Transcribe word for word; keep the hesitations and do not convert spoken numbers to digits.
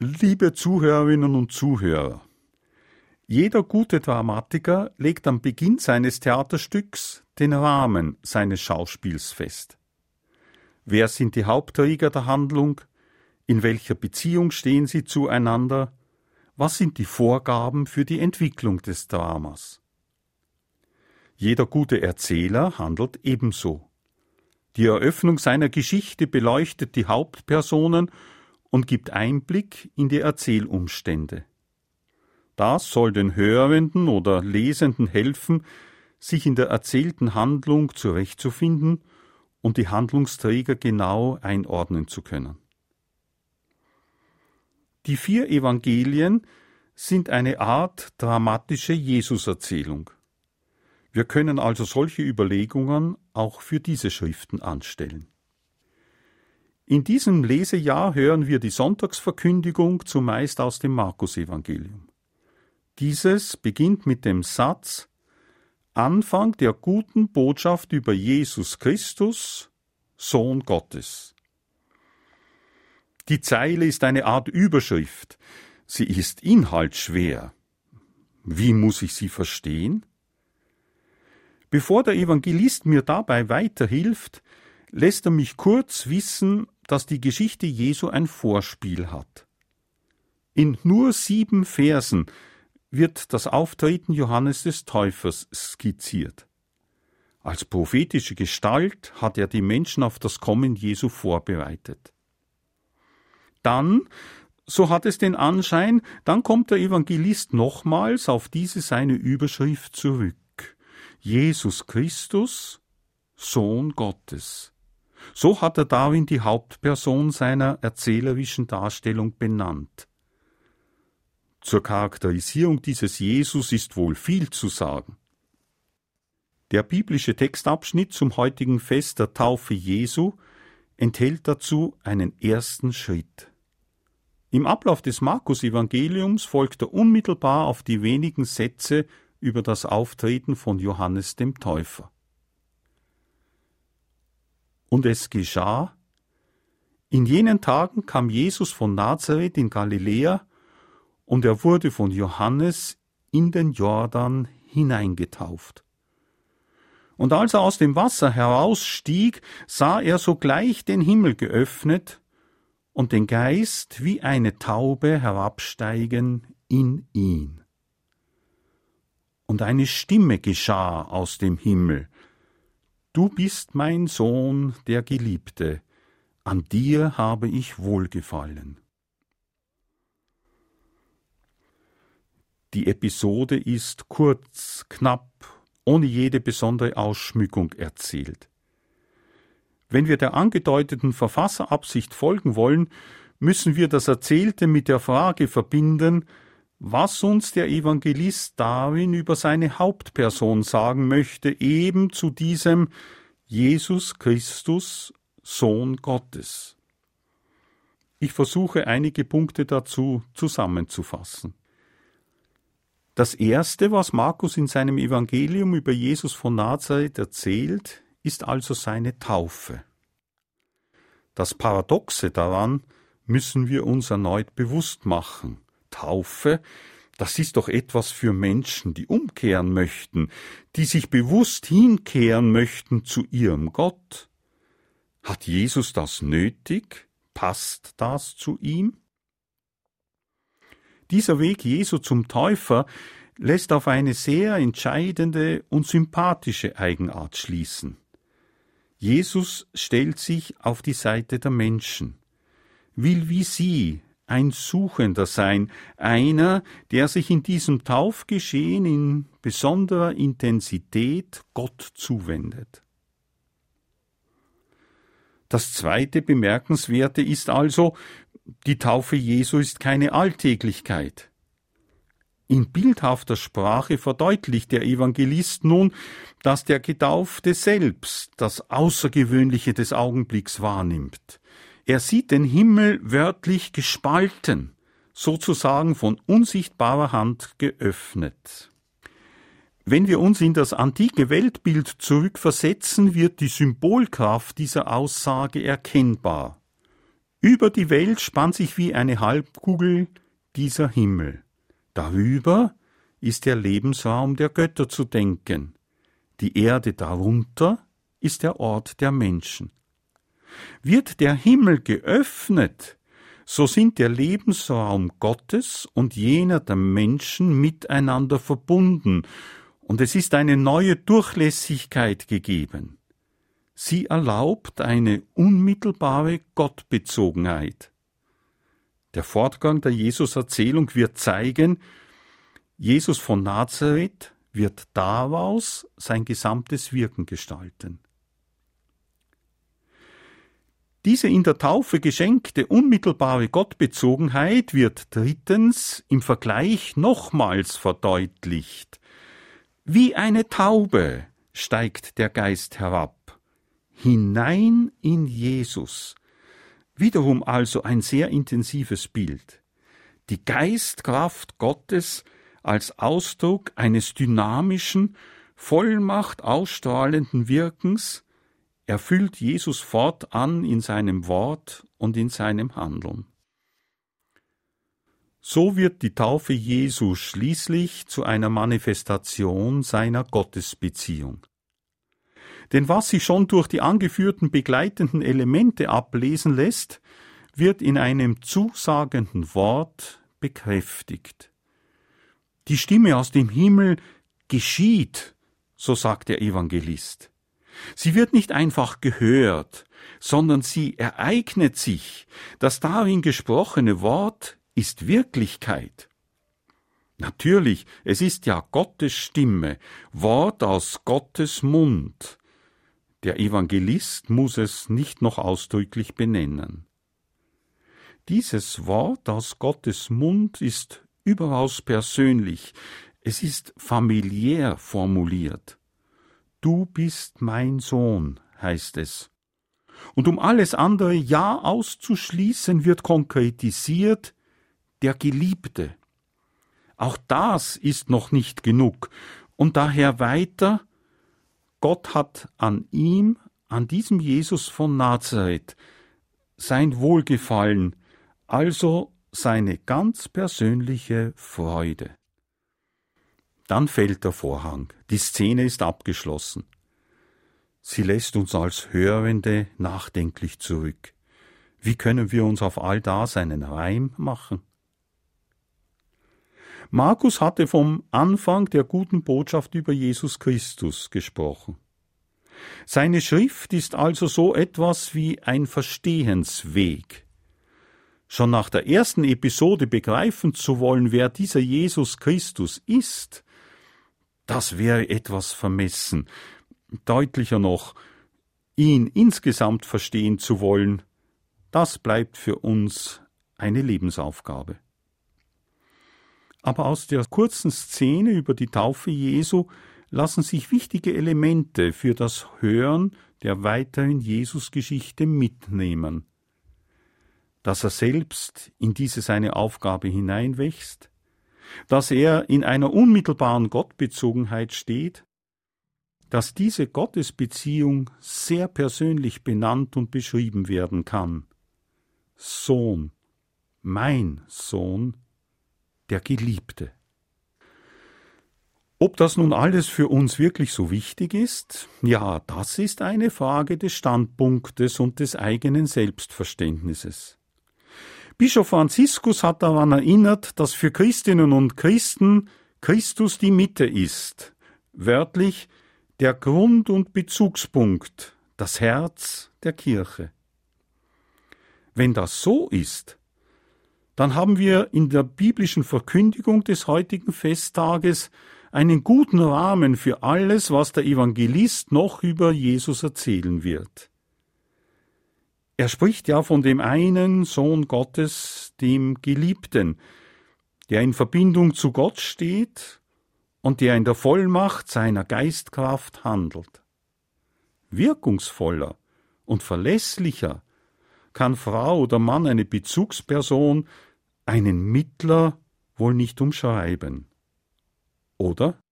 Liebe Zuhörerinnen und Zuhörer, jeder gute Dramatiker legt am Beginn seines Theaterstücks den Rahmen seines Schauspiels fest. Wer sind die Hauptträger der Handlung? In welcher Beziehung stehen sie zueinander? Was sind die Vorgaben für die Entwicklung des Dramas? Jeder gute Erzähler handelt ebenso. Die Eröffnung seiner Geschichte beleuchtet die Hauptpersonen und gibt Einblick in die Erzählumstände. Das soll den Hörenden oder Lesenden helfen, sich in der erzählten Handlung zurechtzufinden und die Handlungsträger genau einordnen zu können. Die vier Evangelien sind eine Art dramatische Jesuserzählung. Wir können also solche Überlegungen auch für diese Schriften anstellen. In diesem Lesejahr hören wir die Sonntagsverkündigung zumeist aus dem Markus-Evangelium. Dieses beginnt mit dem Satz Anfang der guten Botschaft über Jesus Christus, Sohn Gottes. Die Zeile ist eine Art Überschrift. Sie ist inhaltsschwer. Wie muss ich sie verstehen? Bevor der Evangelist mir dabei weiterhilft, lässt er mich kurz wissen, dass die Geschichte Jesu ein Vorspiel hat. In nur sieben Versen wird das Auftreten Johannes des Täufers skizziert. Als prophetische Gestalt hat er die Menschen auf das Kommen Jesu vorbereitet. Dann, so hat es den Anschein, dann kommt der Evangelist nochmals auf diese seine Überschrift zurück. Jesus Christus, Sohn Gottes. So hat er darin die Hauptperson seiner erzählerischen Darstellung benannt. Zur Charakterisierung dieses Jesus ist wohl viel zu sagen. Der biblische Textabschnitt zum heutigen Fest der Taufe Jesu enthält dazu einen ersten Schritt. Im Ablauf des Markus-Evangeliums folgt er unmittelbar auf die wenigen Sätze über das Auftreten von Johannes dem Täufer. Und es geschah, in jenen Tagen kam Jesus von Nazareth in Galiläa, und er wurde von Johannes in den Jordan hineingetauft. Und als er aus dem Wasser herausstieg, sah er sogleich den Himmel geöffnet und den Geist wie eine Taube herabsteigen in ihn. Und eine Stimme geschah aus dem Himmel: Du bist mein Sohn, der Geliebte, an dir habe ich Wohlgefallen. Die Episode ist kurz, knapp, ohne jede besondere Ausschmückung erzählt. Wenn wir der angedeuteten Verfasserabsicht folgen wollen, müssen wir das Erzählte mit der Frage verbinden, was uns der Evangelist darin über seine Hauptperson sagen möchte, eben zu diesem Jesus Christus, Sohn Gottes. Ich versuche einige Punkte dazu zusammenzufassen. Das Erste, was Markus in seinem Evangelium über Jesus von Nazareth erzählt, ist also seine Taufe. Das Paradoxe daran müssen wir uns erneut bewusst machen. Taufe, das ist doch etwas für Menschen, die umkehren möchten, die sich bewusst hinkehren möchten zu ihrem Gott. Hat Jesus das nötig? Passt das zu ihm? Dieser Weg Jesu zum Täufer lässt auf eine sehr entscheidende und sympathische Eigenart schließen. Jesus stellt sich auf die Seite der Menschen, will wie sie ein Suchender sein, einer, der sich in diesem Taufgeschehen in besonderer Intensität Gott zuwendet. Das zweite Bemerkenswerte ist also, die Taufe Jesu ist keine Alltäglichkeit. In bildhafter Sprache verdeutlicht der Evangelist nun, dass der Getaufte selbst das Außergewöhnliche des Augenblicks wahrnimmt. Er sieht den Himmel wörtlich gespalten, sozusagen von unsichtbarer Hand geöffnet. Wenn wir uns in das antike Weltbild zurückversetzen, wird die Symbolkraft dieser Aussage erkennbar. Über die Welt spannt sich wie eine Halbkugel dieser Himmel. Darüber ist der Lebensraum der Götter zu denken. Die Erde darunter ist der Ort der Menschen. Wird der Himmel geöffnet, so sind der Lebensraum Gottes und jener der Menschen miteinander verbunden, und es ist eine neue Durchlässigkeit gegeben. Sie erlaubt eine unmittelbare Gottbezogenheit. Der Fortgang der Jesus-Erzählung wird zeigen, Jesus von Nazareth wird daraus sein gesamtes Wirken gestalten. Diese in der Taufe geschenkte unmittelbare Gottbezogenheit wird drittens im Vergleich nochmals verdeutlicht. Wie eine Taube steigt der Geist herab, hinein in Jesus. Wiederum also ein sehr intensives Bild. Die Geistkraft Gottes als Ausdruck eines dynamischen, Vollmacht ausstrahlenden Wirkens erfüllt Jesus fortan in seinem Wort und in seinem Handeln. So wird die Taufe Jesu schließlich zu einer Manifestation seiner Gottesbeziehung. Denn was sich schon durch die angeführten begleitenden Elemente ablesen lässt, wird in einem zusagenden Wort bekräftigt. Die Stimme aus dem Himmel geschieht, so sagt der Evangelist. Sie wird nicht einfach gehört, sondern sie ereignet sich. Das darin gesprochene Wort ist Wirklichkeit. Natürlich, es ist ja Gottes Stimme, Wort aus Gottes Mund. Der Evangelist muss es nicht noch ausdrücklich benennen. Dieses Wort aus Gottes Mund ist überaus persönlich, es ist familiär formuliert. Du bist mein Sohn, heißt es. Und um alles andere ja auszuschließen, wird konkretisiert, der Geliebte. Auch das ist noch nicht genug. Und daher weiter, Gott hat an ihm, an diesem Jesus von Nazareth, sein Wohlgefallen, also seine ganz persönliche Freude. Dann fällt der Vorhang. Die Szene ist abgeschlossen. Sie lässt uns als Hörende nachdenklich zurück. Wie können wir uns auf all das einen Reim machen? Markus hatte vom Anfang der guten Botschaft über Jesus Christus gesprochen. Seine Schrift ist also so etwas wie ein Verstehensweg. Schon nach der ersten Episode begreifen zu wollen, wer dieser Jesus Christus ist, das wäre etwas vermessen. Deutlicher noch, ihn insgesamt verstehen zu wollen, das bleibt für uns eine Lebensaufgabe. Aber aus der kurzen Szene über die Taufe Jesu lassen sich wichtige Elemente für das Hören der weiteren Jesusgeschichte mitnehmen. Dass er selbst in diese seine Aufgabe hineinwächst, dass er in einer unmittelbaren Gottbezogenheit steht, dass diese Gottesbeziehung sehr persönlich benannt und beschrieben werden kann. Sohn, mein Sohn, der Geliebte. Ob das nun alles für uns wirklich so wichtig ist? Ja, das ist eine Frage des Standpunktes und des eigenen Selbstverständnisses. Bischof Franziskus hat daran erinnert, dass für Christinnen und Christen Christus die Mitte ist, wörtlich der Grund- und Bezugspunkt, das Herz der Kirche. Wenn das so ist, dann haben wir in der biblischen Verkündigung des heutigen Festtages einen guten Rahmen für alles, was der Evangelist noch über Jesus erzählen wird. Er spricht ja von dem einen Sohn Gottes, dem Geliebten, der in Verbindung zu Gott steht und der in der Vollmacht seiner Geistkraft handelt. Wirkungsvoller und verlässlicher kann Frau oder Mann eine Bezugsperson, einen Mittler wohl nicht umschreiben. Oder?